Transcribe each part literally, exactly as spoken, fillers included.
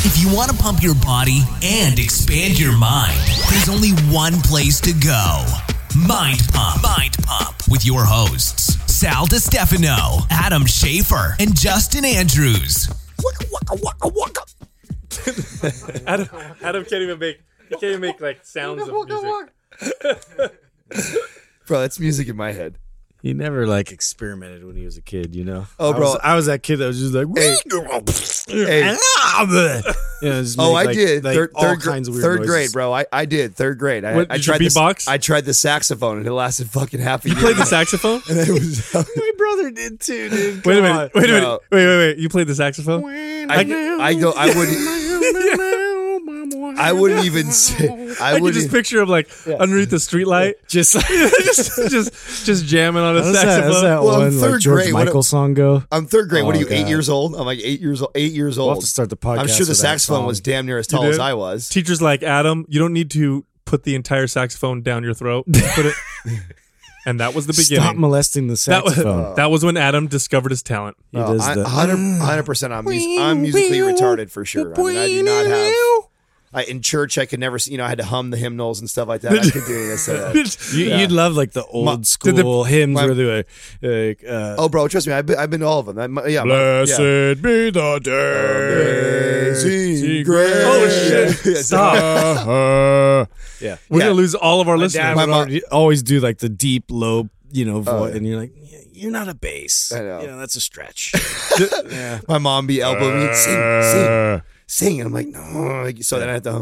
If you want to pump your body and expand your mind, there's only one place to go. Mind Pump. Mind Pump with your hosts, Sal DiStefano, Adam Schafer, and Justin Andrews. Waka, waka, waka, waka. Adam, Adam can't even make he can't even make like sounds of music. Bro, that's music in my head. He never like experimented when he was a kid, you know. Oh, I bro, was, I was that kid that was just like, hey, hey. You know, just Oh, make, I like, did. like, third all third, kinds of weird third noises. grade, bro. I, I did third grade. I, What, I did you tried the, beatbox? I tried the saxophone and it lasted fucking half a year. You played the saxophone? And it was, My brother did too, dude. Wait a Come minute. Wait a No. minute. Wait, wait, wait. You played the saxophone? I, I go. I wouldn't. I wouldn't even say. I I can wouldn't. just picture him like underneath the street light, Just just, just, just jamming on a how's that, saxophon. how's that Well, one third like George grade, what Michael a- song go? I'm third grade. what are Oh, you? Eight God. years old? I'm like eight years old. Eight years We'll old. have to start the podcast. I'm sure the with that saxophone song. was damn near as tall did? as I was. Teachers like, Adam, you don't need to put the entire saxophone down your throat. Put it, and that was the beginning. Stop molesting the that was saxophone. that was when Adam discovered his talent. He does I, the- one hundred percent. I'm, mus- I'm musically retarded for sure. I mean, I do not have. I, in church, I could never, you know, I had to hum the hymnals and stuff like that. I could do this. Uh, You, Yeah. You'd love like the old My- school did the- hymns my- where they were like, uh, oh, bro, trust me, I've been, I've been to all of them. I, my- yeah, my- blessed yeah. be the day. Amazing grace. Oh, shit. Yeah, so- Stop. Uh, yeah. We're Yeah. gonna lose all of our My listeners. dad My would mom- already- always do like the deep, low, you know, voice, yeah. and you're like, "Yeah, you're not a bass. I know. You know, that's a stretch. yeah. My mom be elbowing me, sing, sing, sing. And I'm like, no. So then I have to.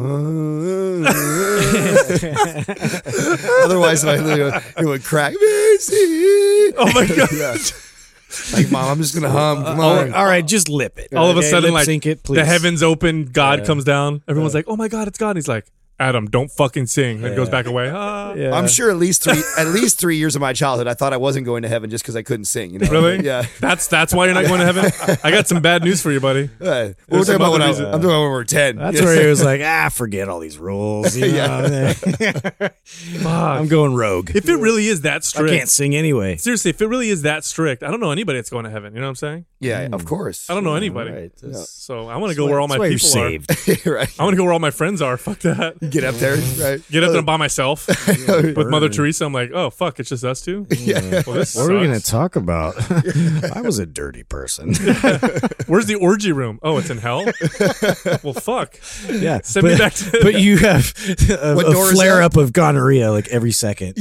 Otherwise, I literally, it would crack. Oh my god! Yeah. Like, mom, I'm just going to hum. Come All on. right, all right, just lip it. All of a Okay, sudden, lip like sync it, please. the heavens open, God Yeah. comes down. Everyone's like, "Oh my God, it's God!" And he's like, "Adam, don't fucking sing." Then goes back away. Ah. Yeah. I'm sure at least three, at least three years of my childhood, I thought I wasn't going to heaven just because I couldn't sing. You know? Really? Yeah. That's that's why you're not going to heaven. I got some bad news for you, buddy. Uh, we're There's talking some about when other I, reason. I'm talking about when we were ten. That's Yeah. where he was like, ah, forget all these rules. You know? Fuck. I'm going rogue. If it really is that I strict, can't sing anyway. seriously, if it really is that strict, I don't know anybody that's going to heaven. You know what I'm saying? Yeah, of course. I don't know anybody. Right. That's- So I want to that's go why- where all my that's why you're people are. saved. Right. I want to go where all my friends are. Fuck that. Get up there, right? Get up there by myself with Mother Teresa. I'm like, oh fuck, it's just us two. Yeah. Well, this What are we going to sucks. talk about? I was a dirty person. Where's the orgy room? Oh, it's in hell. Well, fuck. yeah. Send but, me back to- but you have a, What a door is flare that? up of gonorrhea like every second.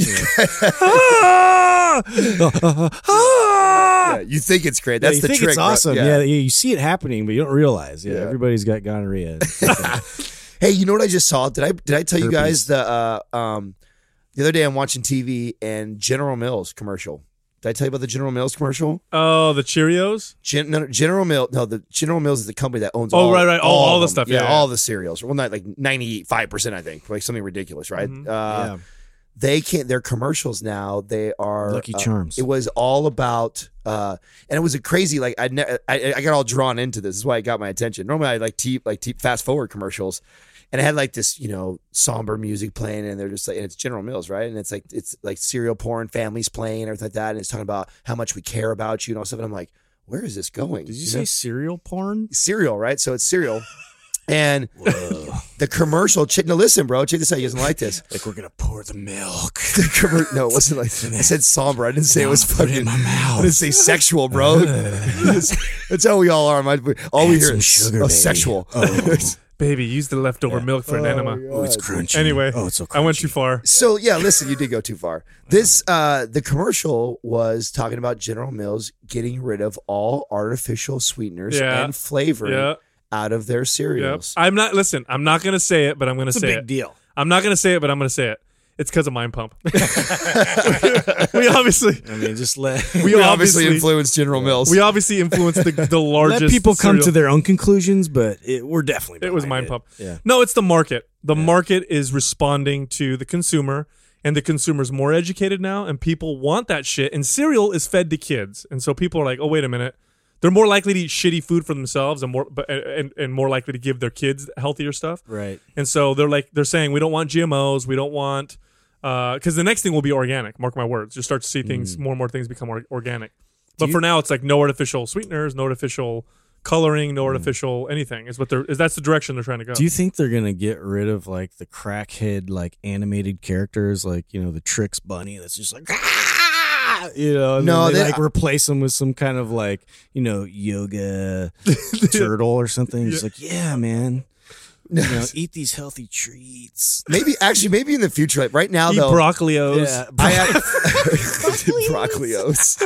Yeah, you think it's great. That's yeah, you the think trick. it's right? awesome. Yeah. you you see it happening, but you don't realize. Yeah, Yeah. everybody's got gonorrhea. Hey, you know what I just saw? Did I did I tell you Herpes. guys the uh, um the other day I'm watching T V and General Mills commercial. Did I tell you about the General Mills commercial? Oh, the Cheerios. Gen, no, no, General Mills. No, the General Mills is the company that owns. Oh, all, right, right. All- all of the them. stuff, Yeah, yeah, all yeah. the cereals. Well, not like ninety-five percent, I think, like something ridiculous, right? Mhm. Uh, yeah. They can't. Their commercials now. They are Lucky uh, Charms. It was all about, uh, and it was a crazy. Like I, ne- I, I got all drawn into this. This is why it got my attention. Normally, I like te- like te- fast forward commercials, and it had like this, you know, somber music playing, and they're just like, and it's General Mills, right? And it's like it's like cereal porn, families playing, everything like that, and it's talking about how much we care about you and all stuff. And I'm like, where is this going? Did you know? say cereal porn? Cereal, right? So it's cereal. And the commercial, check, no, listen, bro, check this out. He doesn't like this. Like we're gonna pour the milk. The commer- no, it wasn't like I said somber. I didn't say it was Put it fucking. in my mouth. I didn't say sexual, bro. That's how we all are. My, all we Add hear some is sugar, oh, baby. sexual. Oh. Baby, use the leftover Yeah. milk for an enema. Oh, it's crunchy. Anyway, oh, it's so crunchy. I went too far. So yeah, listen, you did go too far. This uh the commercial was talking about General Mills getting rid of all artificial sweeteners Yeah. and flavoring Yeah. out of their Yep. cereals. I'm not. Listen, I'm not gonna say it, but I'm gonna It's a say big it. deal. I'm not gonna say it, but I'm gonna say it. It's because of Mind Pump. we obviously, I mean, just let we, We obviously obviously, influenced General Mills. we obviously influenced the, the largest. let people come cereal- to their own conclusions, but it, we're definitely. It was behind Mind Pump. Yeah. No, it's the market. The market is responding to the consumer, and the consumer's more educated now, and people want that shit. And cereal is fed to kids, and so people are like, "Oh, wait a minute." They're more likely to eat shitty food for themselves, and more but, and, and more likely to give their kids healthier stuff. Right. And so they're like, they're saying, we don't want G M Os, we don't want, because the next thing will be organic. Mark my words. You'll start to see things, more and more things become or- organic. But you- for now, it's like no artificial sweeteners, no artificial coloring, no artificial anything. Is what they're is that's the direction they're trying to go. Do you think they're gonna get rid of like the crackhead like animated characters, like you know the Trix bunny that's just like ah! you know? And No, then they, they- like replace them with some kind of like you know yoga turtle or something. It's like yeah, man. You know, eat these healthy treats. Maybe actually, maybe in the future. Like right now, Eat though, broccolios. Yeah, I have broccolios.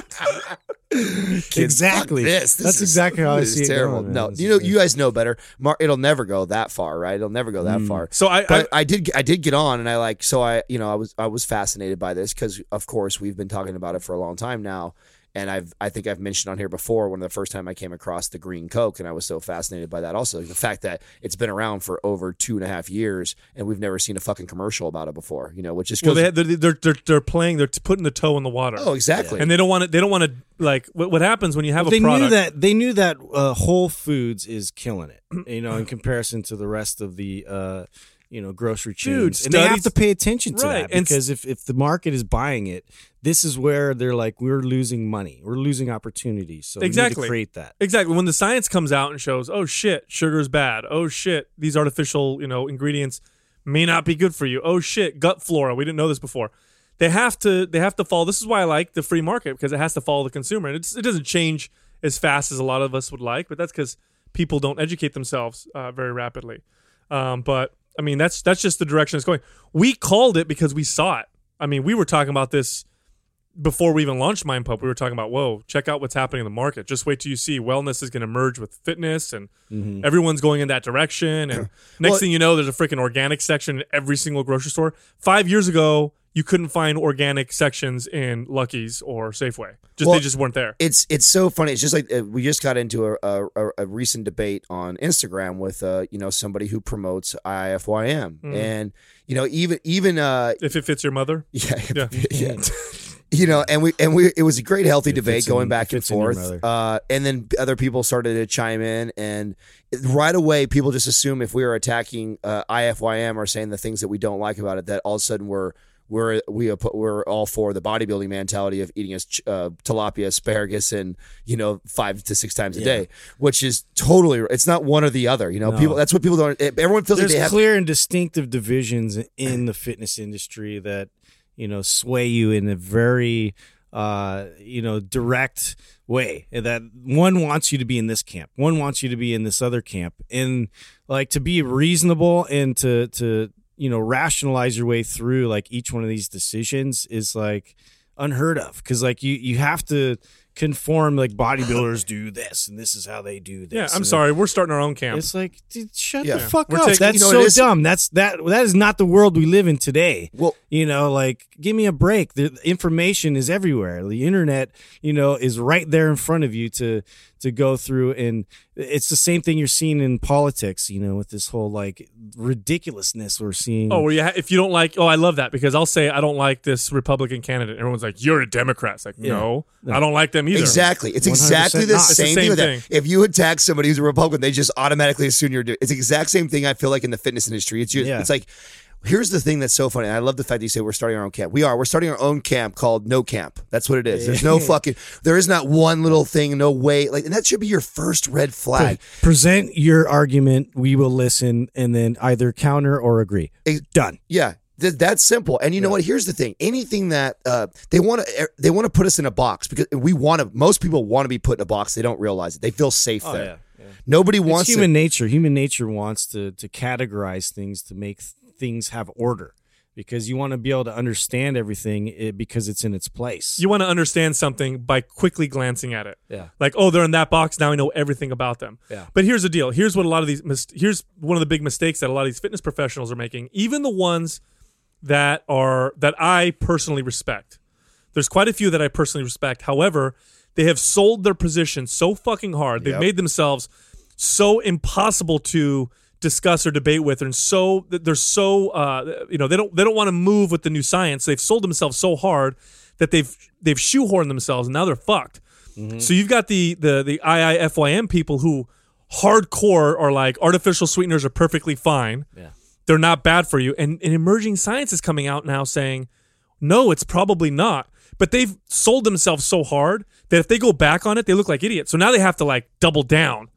Kids, exactly. fuck This, this That's is, exactly how I this see is it terrible. going, man. no, This you is know, good. you guys know better. Mar- it'll never go that far, right? It'll never go that Mm. far. So I, But I I, did, I did get on, and I like, so I, you know, I was, I was fascinated by this because, of course, we've been talking about it for a long time now, and I've, I think I've mentioned on here before one of the first time I came across the green Coke, and I was so fascinated by that. Also, the fact that it's been around for over two and a half years, and we've never seen a fucking commercial about it before. You know, which is well, goes- they, they're, they're they're they're playing. They're putting the toe in the water. oh, exactly. and they don't want to. They don't want to like. What, what happens when you have Well, a they product? knew that they knew that uh, Whole Foods is killing it, you know, in comparison to the rest of the uh, you know grocery chains, Dude, and they have studies- to pay attention to Right, that and because if if the market is buying it, this is where they're like we're losing money, we're losing opportunities, so we need Exactly. to create that. Exactly. When the science comes out and shows, oh shit, sugar's bad. Oh shit, these artificial, you know, ingredients may not be good for you. Oh shit, gut flora. We didn't know this before. They have to. They have to follow. This is why I like the free market because it has to follow the consumer, and it's, it doesn't change as fast as a lot of us would like. But that's because people don't educate themselves uh, very rapidly. Um, but I mean, that's that's just the direction it's going. We called it because we saw it. I mean, we were talking about this before we even launched Mind Pump. We were talking about, whoa, check out what's happening in the market. Just wait till you see wellness is going to merge with fitness, and everyone's going in that direction. And next Well- thing you know, there's a freaking organic section in every single grocery store. Five years ago, you couldn't find organic sections in Lucky's or Safeway. Just Well, they just weren't there. It's it's so funny. It's just like uh, we just got into a, a, a recent debate on Instagram with uh you know somebody who promotes I F Y M, Mm. and you know even even uh If it fits your mother, yeah Yeah. yeah. You know, and we and we it was a great healthy It debate fits going in- back it and fits in your forth. mother. Uh, and then other people started to chime in, and right away people just assume if we are attacking uh, I F Y M or saying the things that we don't like about it, that all of a sudden we're we're we are, we're all for the bodybuilding mentality of eating as uh, tilapia, asparagus, and you know five to six times a Yeah. day, which is totally it's not one or the other. You know, No. people that's what people don't. Everyone feels There's like they have. clear and distinctive divisions in the fitness industry that you know sway you in a very uh, you know direct way. That one wants you to be in this camp, one wants you to be in this other camp, and like to be reasonable and to to you know rationalize your way through like each one of these decisions is like unheard of because like you you have to conform like bodybuilders do this and this is how they do this. yeah. I'm And sorry, we're starting our own camp. it's like, dude, shut Yeah. the fuck We're up. taking- That's you know so what it is? dumb. That's that. That is not the world we live in today. Well, You know, like, give me a break. The information is everywhere. The internet, you know, is right there in front of you to to go through, and it's the same thing you're seeing in politics. You know, with this whole like ridiculousness we're seeing. Oh, where you ha- if you don't like, oh, I love that because I'll say I don't like this Republican candidate. Everyone's like, you're a Democrat. It's like, Yeah. no, No. I don't like them either. Exactly. It's one hundred exactly percent the not. It's the same, same thing. with thing. that. If you attack somebody who's a Republican, they just automatically assume you're doing. It's the exact same thing. I feel like in the fitness industry. It's just, Yeah. it's like. Here's the thing that's so funny. And I love the fact that you say we're starting our own camp. We are. We're starting our own camp called No Camp. That's what it is. There's no fucking. There is not one little thing. No way. Like, and that should be your first red flag. Present your argument. We will listen, and then either counter or agree. Ex- Done. Yeah, th- that's simple. And you know what? Here's the thing: anything that uh, they want to, they want to put us in a box because we want to. Most people want to be put in a box. They don't realize it. They feel safe Oh, there. yeah, yeah. Nobody It's wants human to. nature. Human nature wants to to categorize things to make th- things have order because you want to be able to understand everything eh, because it's in its place. You want to understand something by quickly glancing at it. Yeah. Like, oh, they're in that box. Now I know everything about them. Yeah. But here's the deal. Here's what a lot of these, mis- here's one of the big mistakes that a lot of these fitness professionals are making, even the ones that are, that I personally respect. There's quite a few that I personally respect. However, they have sold their position so fucking hard. They've Yep. made themselves so impossible to discuss or debate with, and so they're so uh, you know they don't they don't want to move with the new science. They've sold themselves so hard that they've they've shoehorned themselves, and now they're fucked. Mm-hmm. So you've got the the the I I F Y M people who hardcore are like artificial sweeteners are perfectly fine. Yeah. They're not bad for you, and, and emerging science is coming out now saying no, it's probably not. But they've sold themselves so hard that if they go back on it, they look like idiots. So now they have to like double down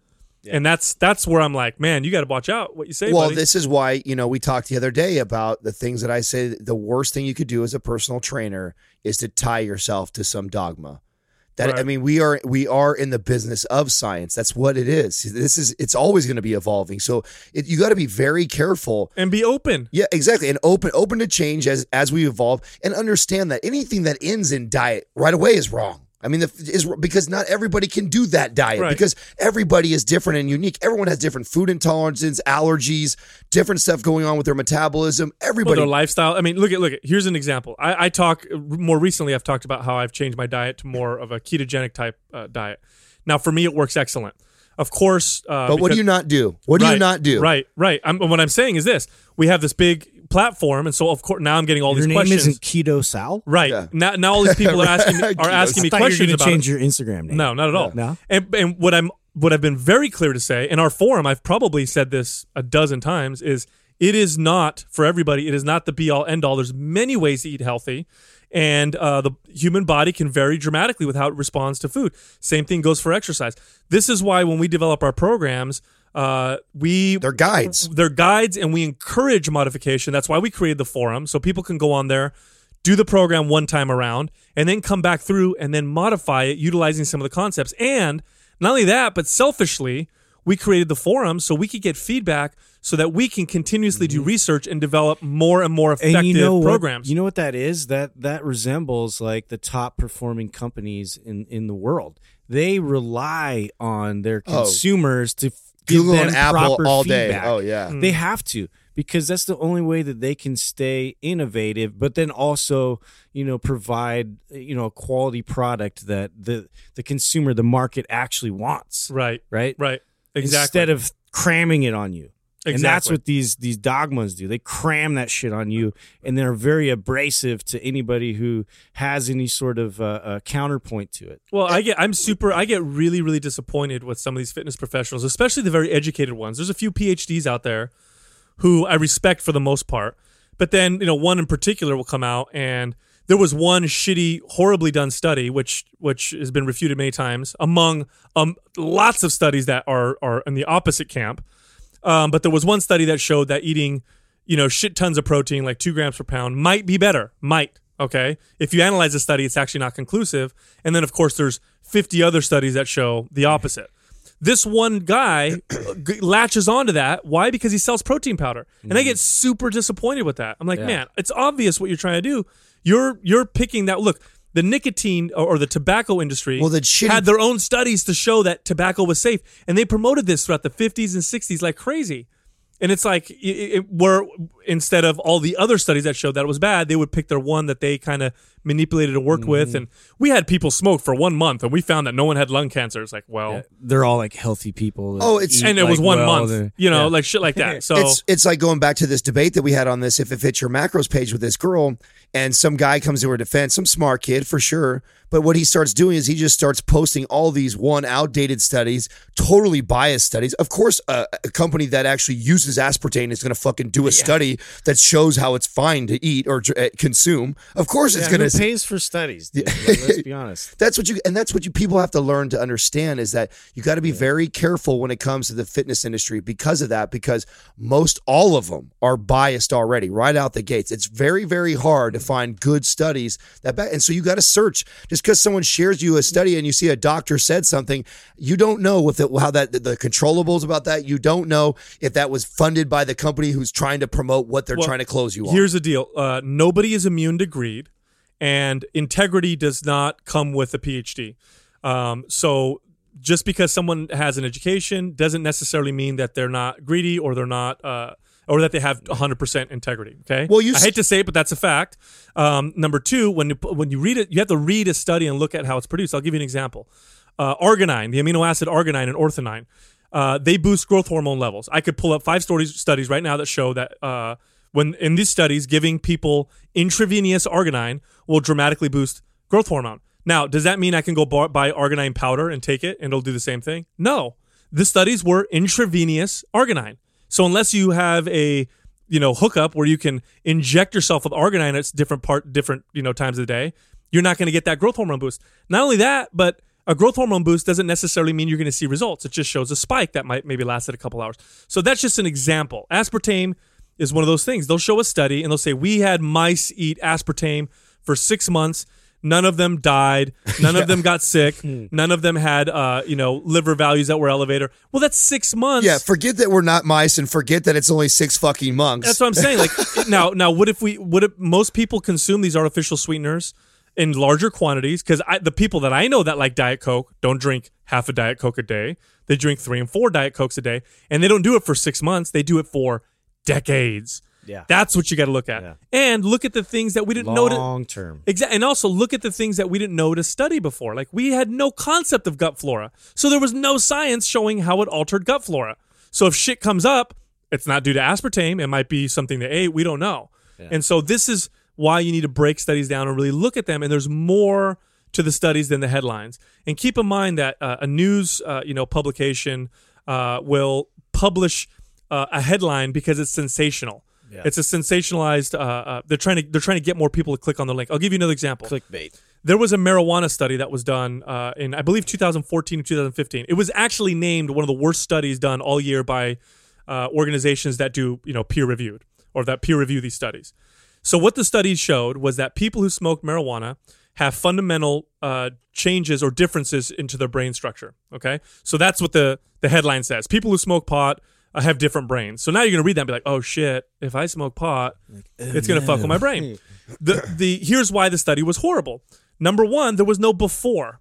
And that's that's where I'm like, man, you got to watch out what you say. Well, buddy. this is why, you know, we talked the other day about the things that I say the worst thing you could do as a personal trainer is to tie yourself to some dogma. That Right. I mean, we are we are in the business of science. That's what it is. This is it's always going to be evolving. So it, you got to be very careful. and be open. Yeah, exactly. And open open to change as as we evolve, and understand that anything that ends in diet right away is wrong. I mean, the, is because not everybody can do that diet Right. because everybody is different and unique. Everyone has different food intolerances, allergies, different stuff going on with their metabolism. Well, Everybody. their lifestyle. I mean, look at look at. Here's an example. I, I talk more recently. I've talked about how I've changed my diet to more of a ketogenic type uh, diet. Now, for me, it works excellent. Of course. Uh, but what do because- you not do? What do right, you not do? Right, right. I'm, what I'm saying is this: we have this big platform, and so of course now I'm getting all Your these name questions. isn't Keto Sal? Right Yeah. now, now all these people are asking me, are asking me I thought you were questions going to about change it. your Instagram name. No, not at all. No? And and what I'm what I've been very clear to say in our forum, I've probably said this a dozen times, is it is not for everybody. It is not the be all end all. There's many ways to eat healthy, and uh, the human body can vary dramatically with how it responds to food. Same thing goes for exercise. This is why when we develop our programs, uh, we They're guides. they're guides, and we encourage modification. That's why we created the forum, so people can go on there, do the program one time around, and then come back through and then modify it utilizing some of the concepts. And not only that, but selfishly, we created the forum so we could get feedback so that we can continuously do research and develop more and more effective And you know programs. What, you know what that is? That that resembles like the top performing companies in, in the world. They rely on their Oh. consumers to f- give Google them and Apple proper all day. feedback. Oh, yeah. Mm. They have to, because that's the only way that they can stay innovative, but then also, you know, provide, you know, a quality product that the the consumer, the market actually wants. right, Right? right, exactly. Instead of cramming it on you. And that's Exactly. what these these dogmas do. They cram that shit on you, and they're very abrasive to anybody who has any sort of uh, uh, counterpoint to it. Well, I get I'm super I get really really disappointed with some of these fitness professionals, especially the very educated ones. There's a few P H Ds out there who I respect for the most part. But then, you know, one in particular will come out, and there was one shitty, horribly done study which which has been refuted many times among um lots of studies that are are in the opposite camp. Um, but there was one study that showed that eating, you know, shit tons of protein, like two grams per pound, might be better. Might. Okay. If you analyze the study, it's actually not conclusive. And then, of course, there's fifty other studies that show the opposite. This one guy g- latches onto that. Why? Because he sells protein powder. And I get super disappointed with that. I'm like, Yeah. man, it's obvious what you're trying to do. You're you're picking that. Look, the nicotine or, or the tobacco industry Well, the shitty- had their own studies to show that tobacco was safe, and they promoted this throughout the fifties and sixties like crazy. And it's like, it, it, where instead of all the other studies that showed that it was bad, they would pick their one that they kind of manipulated and worked with. And we had people smoke for one month, and we found that no one had lung cancer. It's like, well, They're all like healthy people. that Oh, it's- eat, and it was like, one well, month, they're- you know, yeah. like shit like that. So It's it's like going back to this debate that we had on this if it fits your macros page with this girl, and some guy comes to her defense, some smart kid for sure. But what he starts doing is he just starts posting all these one outdated studies, totally biased studies. Of course, uh, a company that actually uses aspartame is going to fucking do a study that shows how it's fine to eat or uh, consume. Of course, it's Yeah, going who to. pays for studies? Dude? Like, let's be honest. That's what you and that's what you people have to learn to understand is that you got to be very careful when it comes to the fitness industry because of that, because most all of them are biased already right out the gates. It's very very hard to find good studies that back, and so you got to search. Just because someone shares you a study and you see a doctor said something, you don't know if it, how that the controllables about that. You don't know if that was funded by the company who's trying to promote what they're Well, trying to close you on. here's the deal: uh, nobody is immune to greed, and integrity does not come with a P H D. Um, so just because someone has an education doesn't necessarily mean that they're not greedy or they're not. Uh, or that they have one hundred percent integrity. Okay. Well, you I hate to say it, but that's a fact. Um, number two, when you when you read it, you have to read a study and look at how it's produced. I'll give you an example. Uh, arginine, the amino acid arginine and orthodine, uh, they boost growth hormone levels. I could pull up five stories, studies right now that show that uh, when in these studies, giving people intravenous arginine will dramatically boost growth hormone. Now, does that mean I can go bar- buy arginine powder and take it and it'll do the same thing? No. The studies were intravenous arginine. So unless you have a, you know, hookup where you can inject yourself with arginine at different part, different, you know, times of the day, you're not going to get that growth hormone boost. Not only that, but a growth hormone boost doesn't necessarily mean you're going to see results. It just shows a spike that might maybe lasted a couple hours. So that's just an example. Aspartame is one of those things. They'll show a study and they'll say, we had mice eat aspartame for six months. None of them died. None yeah. of them got sick. None of them had, uh, you know, liver values that were elevated. Well, that's six months. Yeah, forget that we're not mice and forget that it's only six fucking monks. That's what I'm saying. Like now, now, what if we? What if most people consume these artificial sweeteners in larger quantities? Because the people that I know that like Diet Coke don't drink half a Diet Coke a day. They drink three and four Diet Cokes a day, and they don't do it for six months. They do it for decades. Yeah, that's what you got to look at, yeah. and look at the things that we didn't know to long term. Exactly, and also look at the things that we didn't know to study before. Like we had no concept of gut flora, so there was no science showing how it altered gut flora. So if shit comes up, it's not due to aspartame. It might be something they ate. We don't know, yeah. and so this is why you need to break studies down and really look at them. And there's more to the studies than the headlines. And keep in mind that uh, a news, uh, you know, publication uh, will publish uh, a headline because it's sensational. Yeah. It's a sensationalized. Uh, uh, they're trying to they're trying to get more people to click on the link. I'll give you another example. Clickbait. There was a marijuana study that was done uh, in I believe two thousand fourteen or two thousand fifteen. It was actually named one of the worst studies done all year by uh, organizations that do you know peer reviewed or that peer review these studies. So what the study showed was that people who smoke marijuana have fundamental uh, changes or differences into their brain structure. Okay, so that's what the the headline says. People who smoke pot uh, have different brains. So now you're gonna read that and be like, oh shit, if I smoke pot, like, oh, it's gonna no. fuck with my brain. The the here's why the study was horrible. Number one, there was no before.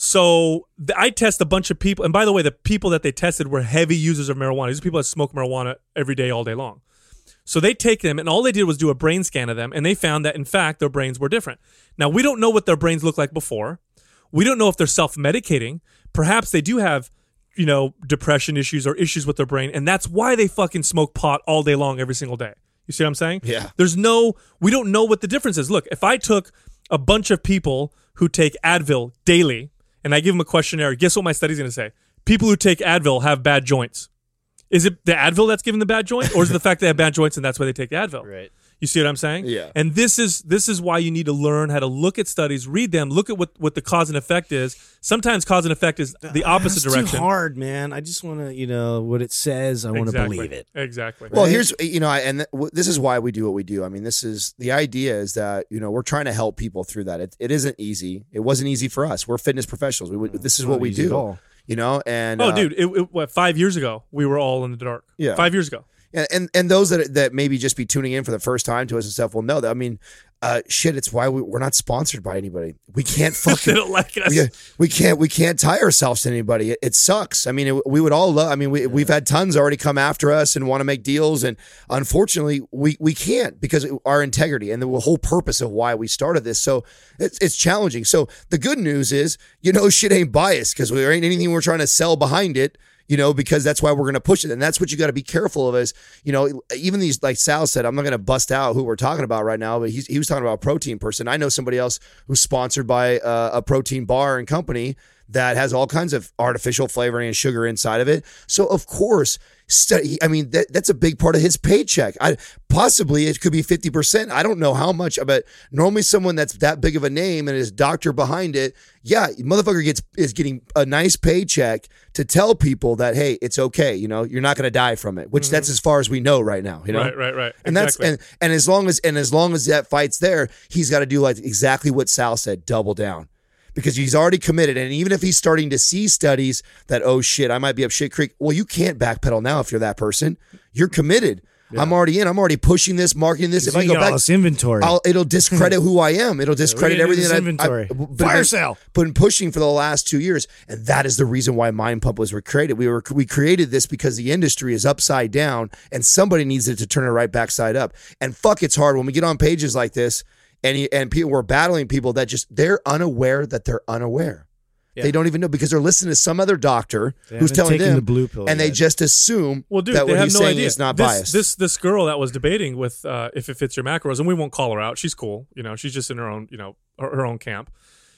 So the, I test a bunch of people, and by the way, the people that they tested were heavy users of marijuana. These are people that smoke marijuana every day, all day long. So they take them, and all they did was do a brain scan of them, and they found that, in fact, their brains were different. Now, we don't know what their brains look like before. We don't know if they're self-medicating. Perhaps they do have, you know, depression issues or issues with their brain, and that's why they fucking smoke pot all day long every single day. You see what I'm saying? Yeah. There's no, we don't know what the difference is. Look, if I took a bunch of people who take Advil daily, and I give them a questionnaire, guess what my study's going to say? People who take Advil have bad joints. Is it the Advil that's giving the bad joint, or is it the fact they have bad joints and that's why they take the Advil? Right. You see what I'm saying? Yeah. And this is this is why you need to learn how to look at studies, read them, look at what, what the cause and effect is. Sometimes cause and effect is the opposite That's direction. Too hard, man. I just want to, you know, what it says. I want to Exactly. believe it. Exactly. Well, Right? here's you know, I, and th- w- this is why we do what we do. I mean, this is the idea is that you know we're trying to help people through that. It, it isn't easy. It wasn't easy for us. We're fitness professionals. We would, this is Not what we easy at do. all. You know, and Oh, uh, dude, it, it, what, five years ago, we were all in the dark. Yeah. Five years ago. And, and and those that that maybe just be tuning in for the first time to us and stuff will know that. I mean, uh, shit, it's why we, we're not sponsored by anybody. We can't They fucking don't like us. we, we can't we can't tie ourselves to anybody. It, it sucks. I mean, it, we would all love. I mean, we we've had tons already come after us and want to make deals, and unfortunately, we we can't because of our integrity and the whole purpose of why we started this. So it's it's challenging. So the good news is, you know, shit ain't biased because there ain't anything we're trying to sell behind it. You know, because that's why we're going to push it. And that's what you got to be careful of is, you know, even these, like Sal said, I'm not going to bust out who we're talking about right now, but he's, he was talking about a protein person. I know somebody else who's sponsored by uh, a protein bar and company that has all kinds of artificial flavoring and sugar inside of it. So, of course, study, I mean, that, that's a big part of his paycheck. I Possibly it could be fifty percent. I don't know how much, but normally someone that's that big of a name and his doctor behind it, yeah, motherfucker gets is getting a nice paycheck to tell people that, hey, it's okay. You know, you're not going to die from it, which mm-hmm. that's as far as we know right now. You know, right, right, right. And exactly. that's and and as long as and as long as that fight's there, he's got to do like exactly what Sal said, double down. Because he's already committed. And even if he's starting to see studies that, oh shit, I might be up shit creek. Well, you can't backpedal now if you're that person. You're committed. Yeah. I'm already in. I'm already pushing this, marketing this. If I go back, inventory. I'll, it'll discredit who I am. It'll discredit yeah, everything that inventory. I've, I've Fire been, sale. been pushing for the last two years. And that is the reason why Mind Pump was created. We were we created this because the industry is upside down and somebody needs it to turn it right backside up. And fuck, it's hard when we get on pages like this. And he, and people were battling people that just they're unaware that they're unaware. Yeah. They don't even know because they're listening to some other doctor they who's telling them the blue pill and yet. they just assume well, dude, that they what have he's no saying idea. is not this, biased. This this girl that was debating with uh, if it fits your macros, and we won't call her out. She's cool, you know. She's just in her own, you know, her, her own camp.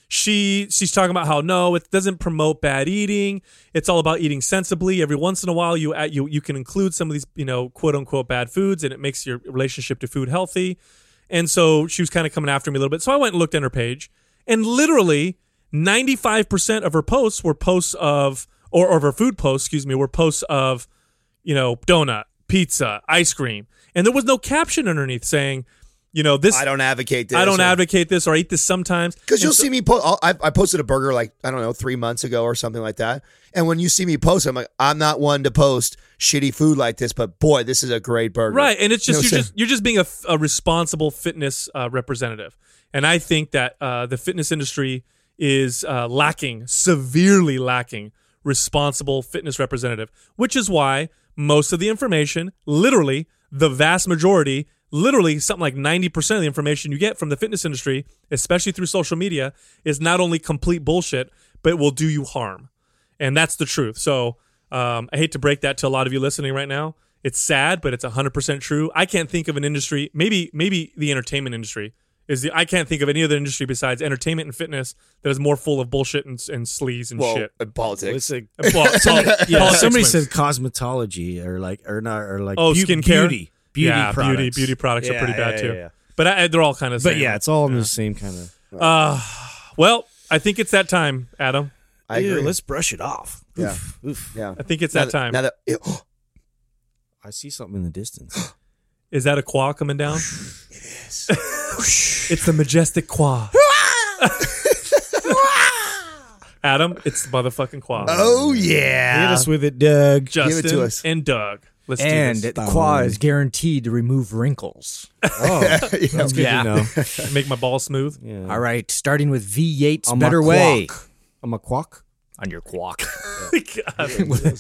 She she's talking about how no, it doesn't promote bad eating. It's all about eating sensibly. Every once in a while, you you you can include some of these, you know, quote unquote bad foods, and it makes your relationship to food healthy. And so she was kind of coming after me a little bit. So I went and looked at her page, and literally ninety-five percent of her posts were posts of, or, or of her food posts, excuse me, were posts of, you know, donut, pizza, ice cream. And there was no caption underneath saying, you know, this. I don't advocate this. I don't or, advocate this, or I eat this sometimes. Because you'll so, see me post. I, I posted a burger like, I don't know, three months ago or something like that. And when you see me post, I'm like, I'm not one to post shitty food like this, but boy, this is a great burger. Right. And it's just, You know you're just, you're just being a, a responsible fitness uh, representative. And I think that uh, the fitness industry is uh, lacking, severely lacking, responsible fitness representative, which is why most of the information, literally the vast majority, literally something like ninety percent of the information you get from the fitness industry, especially through social media, is not only complete bullshit, but it will do you harm. And that's the truth. So um, I hate to break that to a lot of you listening right now. It's sad, but it's one hundred percent true. I can't think of an industry, maybe maybe the entertainment industry, is the I can't think of any other industry besides entertainment and fitness that is more full of bullshit and, and sleaze and Well, shit. uh, politics. It's like, And pol- so- yeah, politics somebody wins. said cosmetology or like or not or like Oh, beau- skincare? beauty, beauty yeah, products. beauty beauty products are Yeah, pretty bad yeah, too. yeah, yeah. But I, they're all kind of. But yeah, it's all in the same kind of. Uh, well, I think it's that time, Adam. I Ew, agree. let's brush it off. Yeah. Oof, oof. yeah. I think it's Now that time. Now that, it, I see something in the distance. Is that a quah coming down? is. It's the majestic quah. Adam, it's the motherfucking quah. Oh yeah. Hit us with it, Doug. Justin give it to us. and Doug. Let's And do the this. Qua is guaranteed to remove wrinkles. Oh, that's good Yeah. to know. Make my ball smooth. Yeah. All right, starting with V Yates I'm Better a Way. quack. I'm a quack. On your quack. God.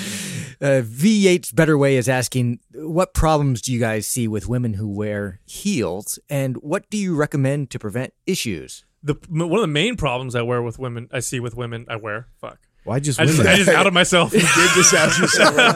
Uh, V Yates Better Way is asking, what problems do you guys see with women who wear heels, and what do you recommend to prevent issues? The one of the main problems I wear with women, I see with women, I wear. Fuck. Why just I just, women? I just outed myself. Did this out yourself right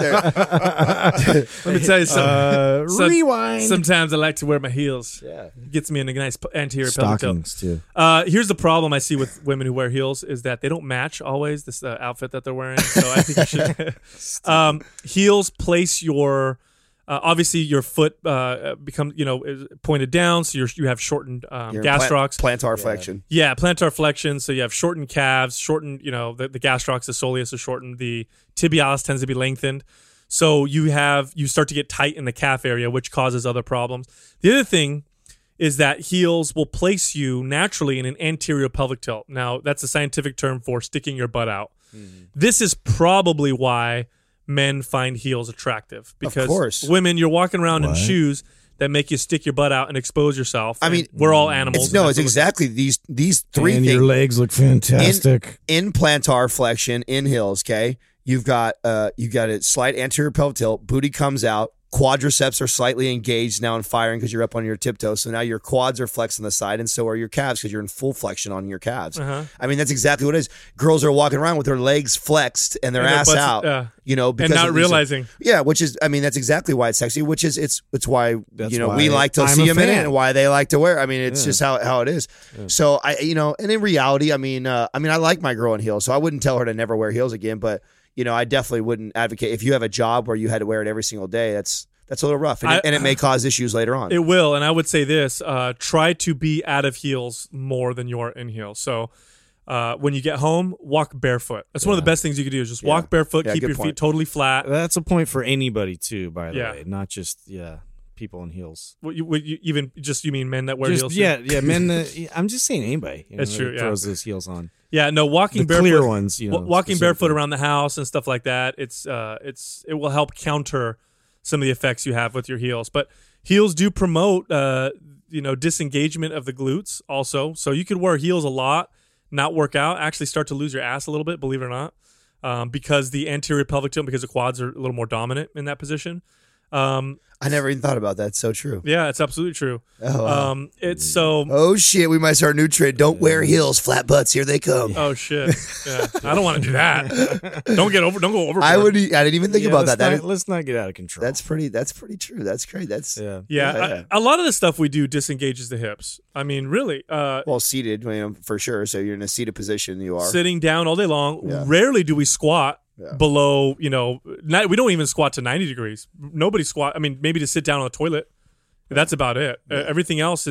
there. Let me tell you something. uh, Some- rewind. Sometimes I like to wear my heels. Yeah. Gets me in a nice p- anterior pelvic tilt. Stockings too. Uh, here's the problem I see with women who wear heels is that they don't match always this uh, outfit that they're wearing. So I think you should. um, heels place your uh, obviously your foot uh, becomes you know is pointed down, so you're, you have shortened um, You're in gastrocs. plant- plantar flexion. Yeah, plantar flexion. So you have shortened calves, shortened, you know, the, the gastrocs, the soleus is shortened. The tibialis tends to be lengthened. So you have, you start to get tight in the calf area, which causes other problems. The other thing is that heels will place you naturally in an anterior pelvic tilt. Now, that's a scientific term for sticking your butt out. Mm-hmm. This is probably why men find heels attractive. Because course. women, you're walking around in What? shoes that make you stick your butt out and expose yourself. I And mean, we're all animals. It's, no, and it's that's what exactly these these three and things. your legs look fantastic. in plantar flexion in heels. Okay, you've got uh, you got a slight anterior pelvic tilt. Booty comes out. Quadriceps are slightly engaged now and firing because you're up on your tiptoes. So now your quads are flexed on the side, and so are your calves because you're in full flexion on your calves. Uh-huh. I mean, that's exactly what it is. Girls are walking around with their legs flexed and their And their ass butts- out. yeah. You know, because and not of these- realizing. Yeah, which is, I mean, that's exactly why it's sexy. Which is, it's it's why That's you know why we like to I'm see a them in it fan. and why they like to wear. I mean, it's Yeah. just how how it is. So I, you know, and in reality, I mean, uh, I mean, I like my girl in heels, so I wouldn't tell her to never wear heels again. But you know, I definitely wouldn't advocate if you have a job where you had to wear it every single day. That's that's a little rough, and, I- it, and it may cause issues later on. It will, and I would say this: uh, try to be out of heels more than you are in heels. So, uh, when you get home, walk barefoot. That's one of the best things you can do. Is just walk Yeah. barefoot, Yeah, keep good your point. feet totally flat. That's a point for anybody too, by the Yeah. way, not just yeah people in heels. What you, what you, even just you mean men that wear Just, heels? yeah, yeah, men. Uh, I'm just saying anybody. You know, That's true, that yeah. Throws those heels on. yeah. No, walking The barefoot. clear ones, you know, wa- walking barefoot specifically. around the house and stuff like that. It's uh, it's it will help counter some of the effects you have with your heels. But heels do promote, uh, you know, disengagement of the glutes also. So you could wear heels a lot, not work out, actually start to lose your ass a little bit, believe it or not, um, because the anterior pelvic tilt, because the quads are a little more dominant in that position. Um, I never even thought about that. It's so true. yeah, it's absolutely true. Oh, wow. Um, it's so. Oh shit, we might start a new trend. Don't wear heels, flat butts. Here they come. Oh shit! Yeah, I don't want to do that. Don't get over. Don't go overboard. I would. I didn't even think Yeah, about let's that. That Not, is, let's not get out of control. that's pretty. That's pretty true. That's great. That's yeah. Yeah, Yeah, yeah. A, a lot of the stuff we do disengages the hips. I mean, really, uh, well seated, you know, for sure. So you're in a seated position. You are. sitting down all day long. Yeah. Rarely do we squat Yeah. below. You know, not, we don't even squat to ninety degrees. Nobody squat. I mean, maybe to sit down on the toilet. That's about it. Uh, everything else is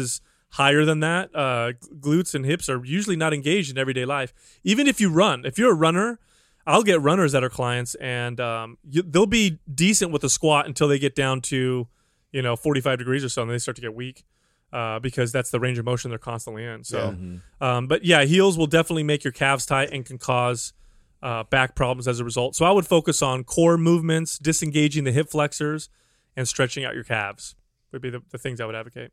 higher than that, uh, glutes and hips are usually not engaged in everyday life. Even if you run, if you're a runner, I'll get runners that are clients, and um, you, they'll be decent with a squat until they get down to, you know, forty-five degrees or so, and they start to get weak uh, because that's the range of motion they're constantly in. So, Yeah. Mm-hmm. um, but yeah, heels will definitely make your calves tight and can cause uh, back problems as a result. So I would focus on core movements, disengaging the hip flexors, and stretching out your calves would be the, the things I would advocate.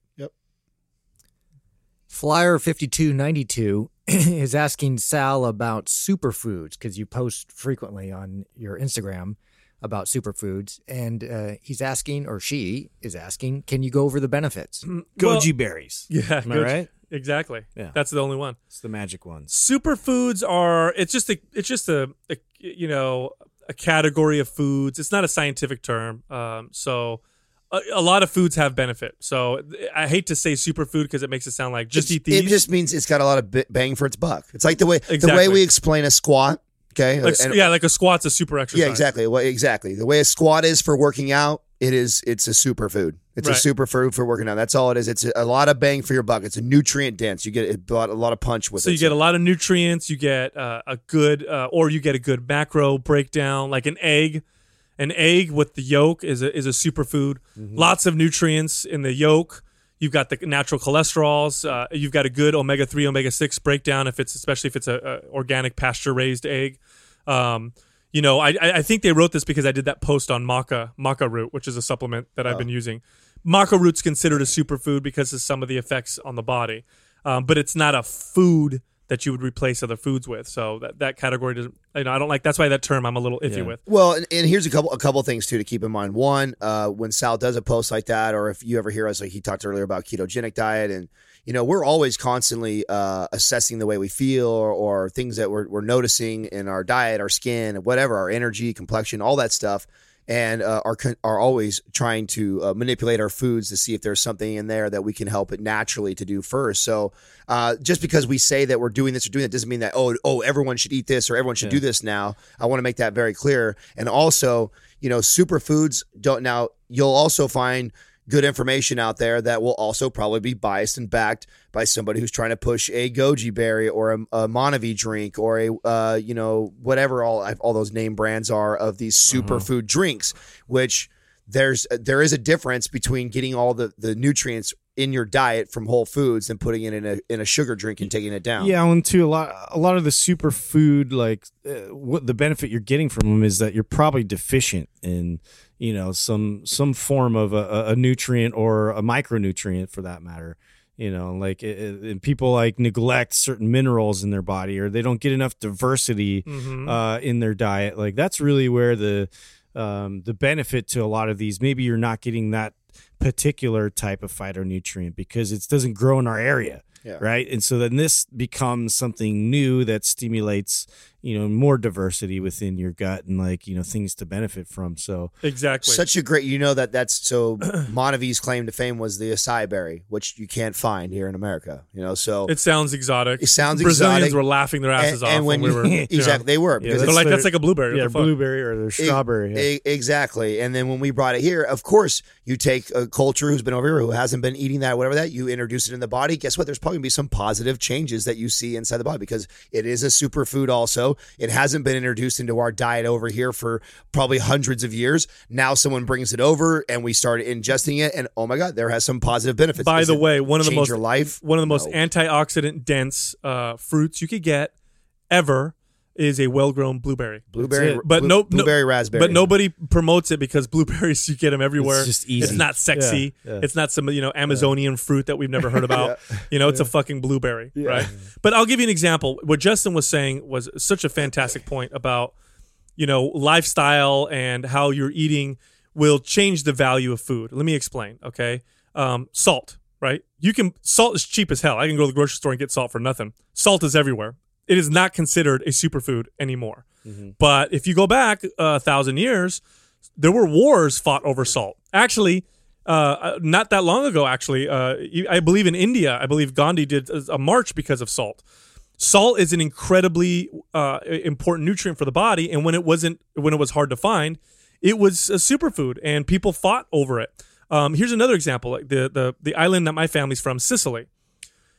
Flyer fifty-two ninety-two is asking Sal about superfoods because you post frequently on your Instagram about superfoods, and uh, he's asking, or she is asking, can you go over the benefits? Well, Goji berries. Yeah, Am I goji- right? Exactly. Yeah. That's the only one. It's the magic ones. Superfoods are it's just a it's just a, a you know a category of foods. It's not a scientific term. Um, so a, a lot of foods have benefit. So I hate to say superfood because it makes it sound like just It's- eat these. It just means it's got a lot of bi- bang for its buck. It's like the way the Exactly. way we explain a squat. Okay, like, And- yeah, like a squat's a super exercise. yeah, exactly. Well, exactly. The way a squat is for working out, it is. It's a superfood. It's Right. a superfood for working out. That's all it is. It's a lot of bang for your buck. It's a nutrient dense. You get a lot, a lot of punch with So it. you get a lot of nutrients. You get uh, a good, uh, or you get a good macro breakdown, like an egg. An egg with the yolk is a is a superfood. Mm-hmm. Lots of nutrients in the yolk. You've got the natural cholesterols. Uh, you've got a good omega three, omega six breakdown. If it's especially if it's a, a organic pasture raised egg. Um, you know, I I think they wrote this because I did that post on maca maca root, which is a supplement that I've been using. Maca root's considered a superfood because of some of the effects on the body, um, but it's not a food that you would replace other foods with. So that, that category doesn't. You know, I don't like. That's why that term I'm a little iffy Yeah. with. Well, and, and here's a couple a couple things too to keep in mind. One, uh, when Sal does a post like that, or if you ever hear us, like he talked earlier about ketogenic diet, and you know we're always constantly uh, assessing the way we feel or, or things that we're, we're noticing in our diet, our skin, whatever, our energy, complexion, all that stuff. And uh, are con- are always trying to uh, manipulate our foods to see if there's something in there that we can help it naturally to do first. So uh, just because we say that we're doing this or doing that doesn't mean that oh oh everyone should eat this or everyone should do this now. I want to make that very clear. And also, you know, superfoods don't now. You'll also find good information out there that will also probably be biased and backed by somebody who's trying to push a goji berry or a, a Monavie drink or a uh, you know whatever all all those name brands are of these superfood drinks, which there's there is a difference between getting all the the nutrients in your diet from whole foods and putting it in a in a sugar drink and taking it down. Yeah, and too a lot a lot of the superfood, like uh, what the benefit you're getting from them is that you're probably deficient in, you know, some some form of a, a nutrient or a micronutrient for that matter. You know, like it, it, and people like neglect certain minerals in their body, or they don't get enough diversity Mhm. uh, in their diet. Like that's really where the um, the benefit to a lot of these. Maybe you're not getting that particular type of phytonutrient because it doesn't grow in our area. Yeah. Right. And so then this becomes something new that stimulates, you know, more diversity within your gut and like, you know, things to benefit from. So Exactly. Such a great, you know, that that's so Monavie's claim to fame was the acai berry, which you can't find here in America, you know, so it sounds exotic. It sounds Brazilians exotic. were laughing their asses and, off and when we you, were you know. exactly, they were because Yeah, They're like their- that's like a blueberry. yeah, What the fuck? blueberry or their strawberry. yeah. E- exactly. And then when we brought it here, of course, you take a culture who's been over here who hasn't been eating that, whatever that, you introduce it in the body. Guess what? There's probably gonna be some positive changes that you see inside the body because it is a superfood also. It hasn't been introduced into our diet over here for probably hundreds of years. Now someone brings it over and we start ingesting it and oh my God, there has some positive benefits. By Does the it way, one of the change most your life? one of the most No. antioxidant dense uh, fruits you could get ever is a well-grown blueberry. Blueberry, That's it. But blue- no, no- blueberry, raspberry. But nobody promotes it because blueberries you get them everywhere. It's just easy. It's not sexy. Yeah, yeah. It's not some you know Amazonian fruit that we've never heard about. You know, it's a fucking blueberry, right? But I'll give you an example. What Justin was saying was such a fantastic point about you know lifestyle and how you're eating will change the value of food. Let me explain. Okay, um, salt. Right? You can salt is cheap as hell. I can go to the grocery store and get salt for nothing. Salt is everywhere. It is not considered a superfood anymore. But if you go back a thousand years, there were wars fought over salt. Actually, uh, not that long ago, actually, uh, I believe in India, I believe Gandhi did a march because of salt. Salt is an incredibly uh, important nutrient for the body, and when it wasn't, when it was hard to find, it was a superfood, and people fought over it. Um, here's another example: like the the the island that my family's from, Sicily.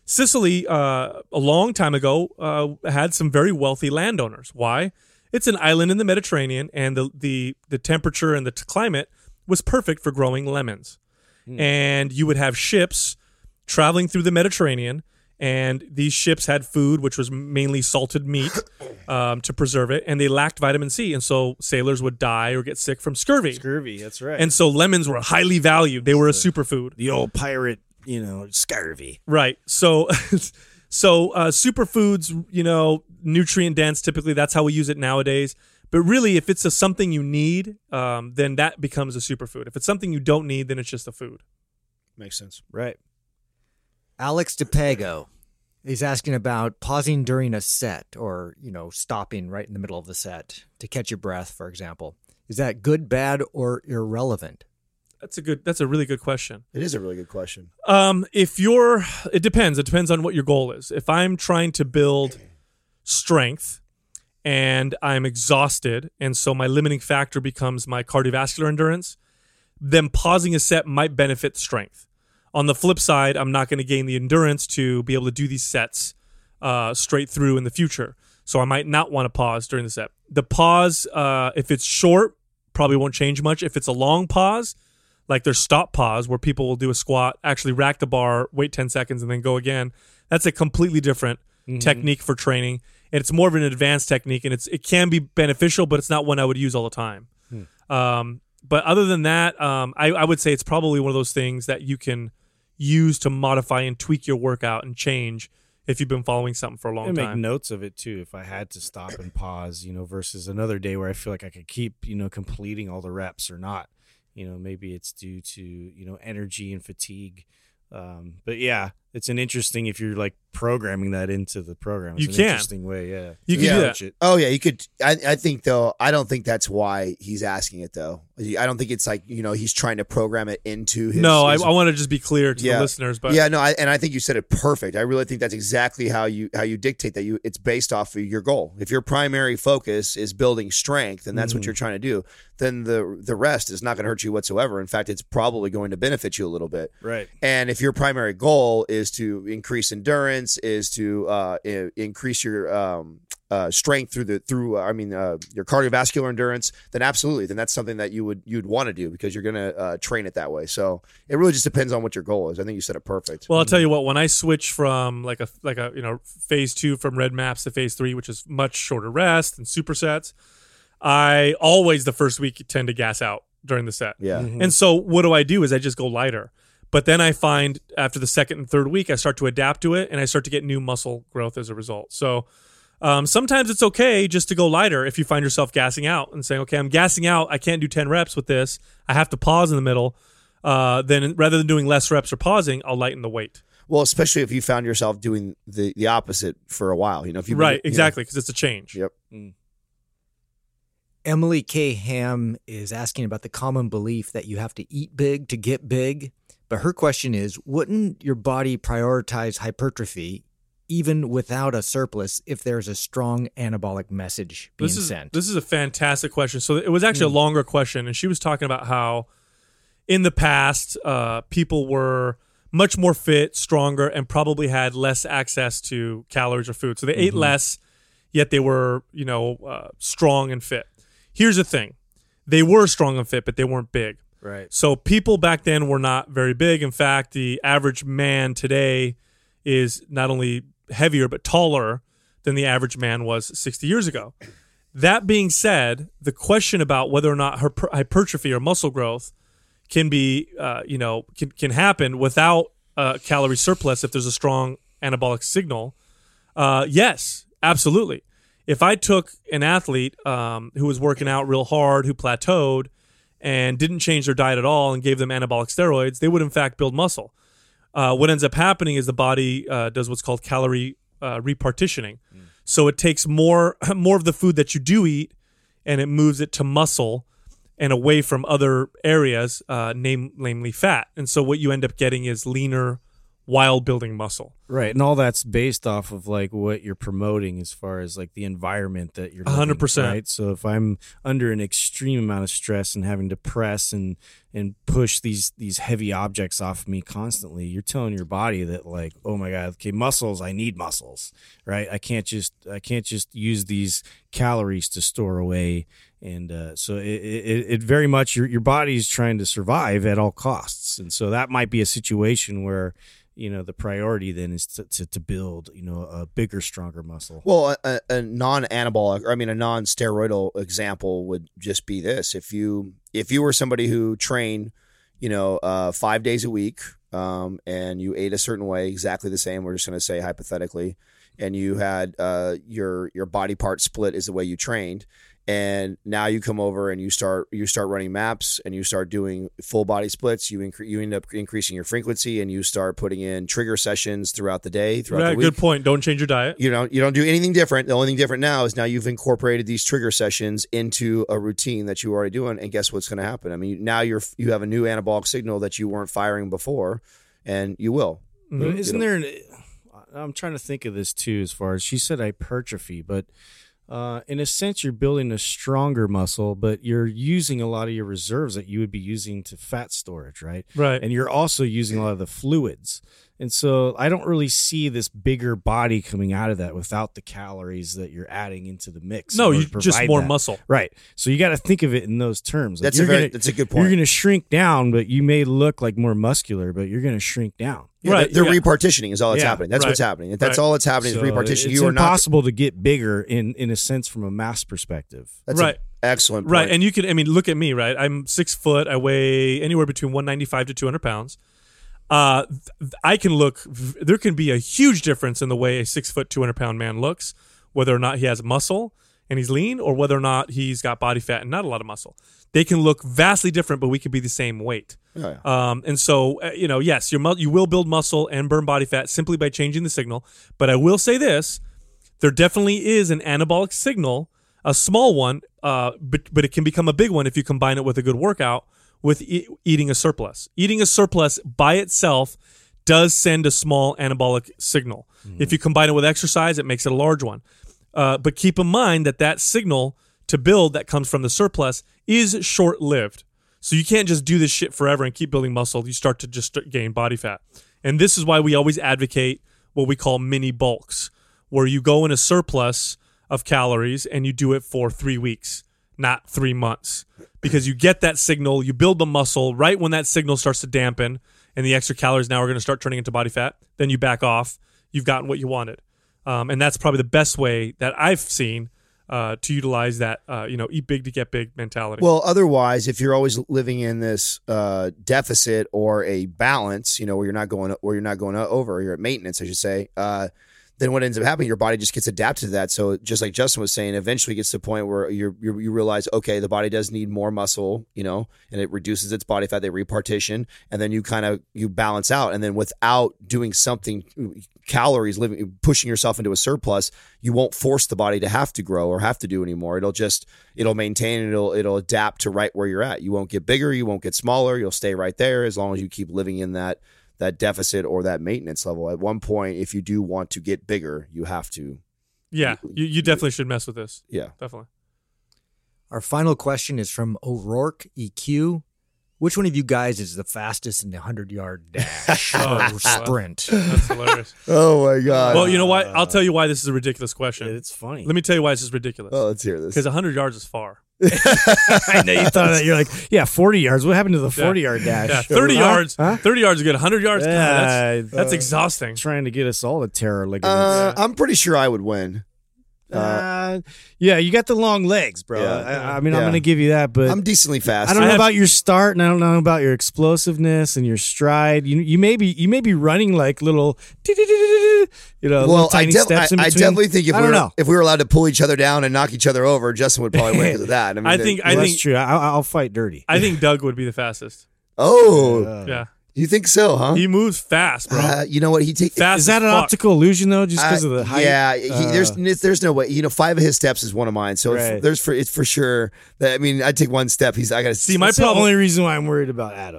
Sicily, uh, a long time ago, uh, had some very wealthy landowners. Why? It's an island in the Mediterranean, and the the, the temperature and the t- climate was perfect for growing lemons. Mm. And you would have ships traveling through the Mediterranean, and these ships had food, which was mainly salted meat, um, to preserve it, and they lacked vitamin C, and so sailors would die or get sick from scurvy. Scurvy, that's right. And so lemons were highly valued. They were a superfood. The old pirate, you know, scurvy. Right. So, so uh, superfoods, you know, nutrient dense. Typically, that's how we use it nowadays. But really, if it's a something you need, um, then that becomes a superfood. If it's something you don't need, then it's just a food. Makes sense. Right. Alex DePago is asking about pausing during a set, or, you know, stopping right in the middle of the set to catch your breath, for example. Is that good, bad, or irrelevant? That's a good. That's a really good question. It is a really good question. Um, if you're, it depends. It depends on what your goal is. If I'm trying to build strength and I'm exhausted, and so my limiting factor becomes my cardiovascular endurance, then pausing a set might benefit strength. On the flip side, I'm not going to gain the endurance to be able to do these sets uh, straight through in the future. So I might not want to pause during the set. The pause, uh, if it's short, probably won't change much. If it's a long pause, like there's stop pause where people will do a squat, actually rack the bar, wait ten seconds, and then go again. That's a completely different mm-hmm. technique for training. And it's more of an advanced technique, and it's it can be beneficial, but it's not one I would use all the time. Hmm. Um, but other than that, um, I, I would say it's probably one of those things that you can use to modify and tweak your workout and change if you've been following something for a long and time. Make notes of it too. If I had to stop and pause, you know, versus another day where I feel like I could keep, you know, completing all the reps or not. You know, maybe it's due to, you know, energy and fatigue. Um, but yeah, it's an interesting, if you're like programming that into the program, it's you an can. interesting way. Yeah. You can yeah. do that. It. Oh yeah, you could. I, I think though, I don't think that's why he's asking it though. I don't think it's like, you know, he's trying to program it into his. No, his, I, I want to just be clear to yeah. the listeners, but yeah, no, I, and I think you said it perfect. I really think that's exactly how you how you dictate that. You it's based off of your goal. If your primary focus is building strength, and that's mm-hmm. what you're trying to do, then the the rest is not going to hurt you whatsoever. In fact, it's probably going to benefit you a little bit. Right. And if your primary goal is to increase endurance, is to uh, i- increase your um, uh, strength through the through uh, I mean uh, your cardiovascular endurance, then absolutely, then that's something that you would you'd want to do because you're going to uh, train it that way. So it really just depends on what your goal is. I think you said it perfect. Well, I'll tell you what. When I switch from like a like a you know phase two from red maps to phase three, which is much shorter rest and supersets, I always the first week tend to gas out during the set. Yeah. Mm-hmm. And so what do I do? Is I just go lighter. But then I find after the second and third week, I start to adapt to it, and I start to get new muscle growth as a result. So um, sometimes it's okay just to go lighter if you find yourself gassing out and saying, okay, I'm gassing out. I can't do ten reps with this. I have to pause in the middle. Uh, then rather than doing less reps or pausing, I'll lighten the weight. Well, especially if you found yourself doing the, the opposite for a while, you know, if you Right, exactly, because it's a change. Yep. Mm. Emily K. Ham is asking about the common belief that you have to eat big to get big. But her question is, wouldn't your body prioritize hypertrophy even without a surplus if there's a strong anabolic message being this is, sent? This is a fantastic question. So it was actually Mm. a longer question, and she was talking about how in the past uh, people were much more fit, stronger, and probably had less access to calories or food. So they mm-hmm. ate less, yet they were, you know, uh, strong and fit. Here's the thing. They were strong and fit, but they weren't big. Right. So people back then were not very big. In fact, the average man today is not only heavier but taller than the average man was sixty years ago. That being said, the question about whether or not hyper- hypertrophy or muscle growth can be, uh, you know, can, can happen without a calorie surplus if there's a strong anabolic signal. Uh, yes, absolutely. If I took an athlete um, who was working out real hard, who plateaued, and didn't change their diet at all and gave them anabolic steroids, they would in fact build muscle. Uh, what ends up happening is the body uh, does what's called calorie uh, repartitioning. Mm. So it takes more more of the food that you do eat and it moves it to muscle and away from other areas, uh, name, namely fat. And so what you end up getting is leaner, while building muscle. Right, and all that's based off of like what you're promoting as far as like the environment that you're living, one hundred percent. right? So if I'm under an extreme amount of stress and having to press and and push these these heavy objects off me constantly, you're telling your body that like, oh my god, okay, muscles, I need muscles, right? I can't just I can't just use these calories to store away. And uh, so it, it, it very much your your body is trying to survive at all costs, and so that might be a situation where, you know, the priority then is to, to, to build, you know, a bigger, stronger muscle. Well, a, a non-anabolic, or I mean, a non-steroidal example would just be this: if you if you were somebody who trained, you know, uh, five days a week, um, and you ate a certain way, exactly the same. We're just going to say hypothetically, and you had uh, your your body part split is the way you trained. And now you come over and you start you start running maps and you start doing full body splits. You incre- you end up increasing your frequency and you start putting in trigger sessions throughout the day, throughout Right, the week. good point. Don't change your diet. You know, you don't do anything different. The only thing different now is now you've incorporated these trigger sessions into a routine that you were already doing. And guess what's going to happen? I mean, now you're you have a new anabolic signal that you weren't firing before, and you will. But isn't there an, I'm trying to think of this too, as far as she said hypertrophy, but uh, in a sense, you're building a stronger muscle, but you're using a lot of your reserves that you would be using to fat storage, right? Right. And you're also using a lot of the fluids. And so I don't really see this bigger body coming out of that without the calories that you're adding into the mix. No, in order you to just provide more that. muscle. Right. So you got to think of it in those terms. Like That's you're a very gonna, that's a good You're point. going to shrink down, but you may look like more muscular, but you're going to shrink down. Yeah, Right, They're yeah. repartitioning is all that's Yeah, happening. That's right, what's happening. That's right. all that's happening So is repartition. It's You are not. impossible to get bigger in, in a sense from a mass perspective. That's Right. an excellent point. Right, and you can, I mean, look at me, right? I'm six foot. I weigh anywhere between one ninety-five to two hundred pounds. Uh, th- I can look, there can be a huge difference in the way a six foot, two hundred pound man looks, whether or not he has muscle and he's lean, or whether or not he's got body fat and not a lot of muscle. They can look vastly different, but we could be the same weight. Oh, yeah. Um, and so, uh, you know, yes, your mu- you will build muscle and burn body fat simply by changing the signal. But I will say this, there definitely is an anabolic signal, a small one, uh, but, but it can become a big one if you combine it with a good workout with e- eating a surplus. Eating a surplus by itself does send a small anabolic signal. Mm. If you combine it with exercise, it makes it a large one. Uh, but keep in mind that that signal to build that comes from the surplus is short-lived. So you can't just do this shit forever and keep building muscle. You start to just gain body fat. And this is why we always advocate what we call mini bulks, where you go in a surplus of calories and you do it for three weeks, not three months. Because you get that signal, you build the muscle, right when that signal starts to dampen and the extra calories now are going to start turning into body fat, then you back off. You've gotten what you wanted. Um, and that's probably the best way that I've seen uh, to utilize that, uh, you know, eat big to get big mentality. Well, otherwise, if you're always living in this uh, deficit or a balance, you know, where you're not going, where you're not going over, or you're at maintenance, I should say, uh, then what ends up happening, your body just gets adapted to that. So just like Justin was saying, eventually gets to the point where you're, you're, you realize, okay, the body does need more muscle, you know, and it reduces its body fat, they repartition, and then you kind of, you balance out. And then without doing something, calories, living, pushing yourself into a surplus, you won't force the body to have to grow or have to do anymore. It'll just, it'll maintain and it'll, it'll adapt to right where you're at. You won't get bigger, you won't get smaller, you'll stay right there as long as you keep living in that that deficit or that maintenance level. At one point, if you do want to get bigger, you have to. yeah, you, you definitely should mess with this. Yeah. Definitely. Our final question is from O'Rourke E Q. Which one of you guys is the fastest in the hundred-yard dash Oh, or sprint? That's hilarious. Oh my God. Well, you know what? I'll tell you why this is a ridiculous question. It's funny. Let me tell you why this is ridiculous. Oh, let's hear this. Because one hundred yards is far. I know you thought that. You're like, yeah, forty yards. What happened to the forty-yard dash? Yeah, thirty Huh? yards. Huh? thirty yards is good. one hundred yards, God, Yeah, that's, that's uh, exhausting. Trying to get us all to terror ligaments. Uh, I'm pretty sure I would win. Uh, yeah, you got the long legs, bro. Yeah. I, I mean, I'm Yeah. going to give you that, but I'm decently fast. I don't I know have- about your start, and I don't know about your explosiveness and your stride. You you may be you may be running like little, you know, little well, I, tiny def- steps I, in I between. definitely think if I we don't were know. if we were allowed to pull each other down and knock each other over, Justin would probably win because of that. I mean, I the- think I Well, think that's true. I, I'll fight dirty. I think Doug would be the fastest. Oh, Uh, Yeah, you think so, huh? he moves fast, bro. Uh, you know what? He takes. Fast Is that as an fuck. optical illusion though, just because of the height? Yeah, he, Uh, there's there's no way. You know, five of his steps is one of mine. So Right. if there's for it's for sure that I mean, I take one step. He's I got to See, my That's the problem. only reason why I'm worried about Adam.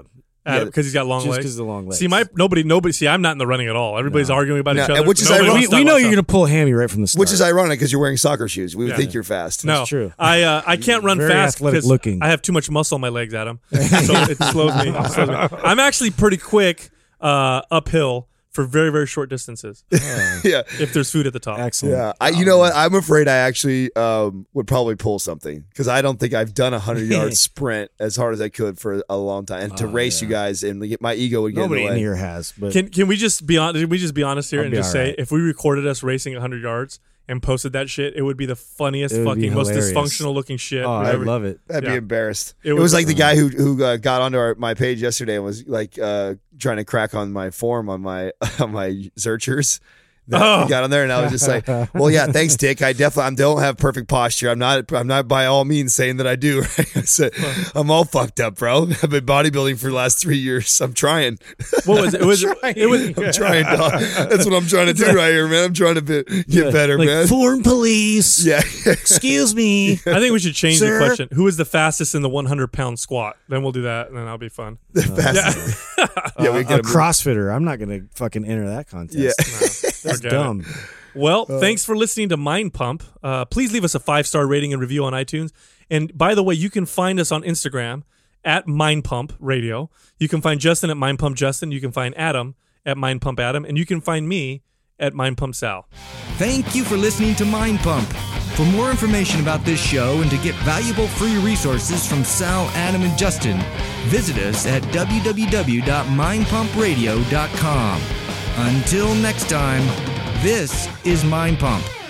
because Yeah, he's got long just legs. because of the long legs. See, my nobody, nobody. See, I'm not in the running at all. Everybody's arguing about No, each and other. which is Nobody ironic. wants to we, we talk know about you're stuff. going to pull a hammy right from the start. Which is ironic because you're wearing soccer shoes. We would Yeah. think you're fast. No, true. I uh, I can't run Very fast athletic because looking. I have too much muscle on my legs, Adam. So it slows me. It slows me. I'm actually pretty quick uh, uphill for very very short distances yeah. if there's food at the top. Excellent. Yeah, I, you know what? I'm afraid I actually um, would probably pull something because I don't think I've done a hundred yard sprint as hard as I could for a long time, and to Oh, race yeah. you guys and get my ego would get Nobody in in the way. here has, but Can can we just be on? Did we just be honest here I'll and be just all say right. if we recorded us racing one hundred yards and posted that shit, it would be the funniest, It would be fucking, most hilarious. dysfunctional looking shit. oh, I ever. love it. I'd Yeah. be embarrassed. It It, was- was like the guy who who uh, got onto our, my page yesterday and was like uh, trying to crack on my form on my on my searchers. That Oh. he got on there and I was just like, well, yeah, thanks, Dick. I definitely I don't have perfect posture. I'm not I'm not by all means saying that I do. Right? I said, I'm all fucked up, bro. I've been bodybuilding for the last three years. I'm trying. What was it? It was it was I'm trying, dog. That's what I'm trying to do right here, man. I'm trying to be, get better, like man. foreign police. Yeah. Excuse me. I think we should change the Sir? question. Who is the fastest in the one hundred pound squat? Then we'll do that, and then that'll be fun. Fast- yeah, we a get him. CrossFitter. I'm not going to fucking enter that contest. Yeah. That's Forget it. dumb. Well, thanks for listening to Mind Pump. Uh, please leave us a five star rating and review on iTunes. And by the way, you can find us on Instagram at Mind Pump Radio. You can find Justin at Mind Pump Justin. You can find Adam at Mind Pump Adam, and you can find me at Mind Pump Sal. Thank you for listening to Mind Pump. For more information about this show and to get valuable free resources from Sal, Adam, and Justin, visit us at w w w dot mind pump radio dot com. Until next time, this is Mind Pump.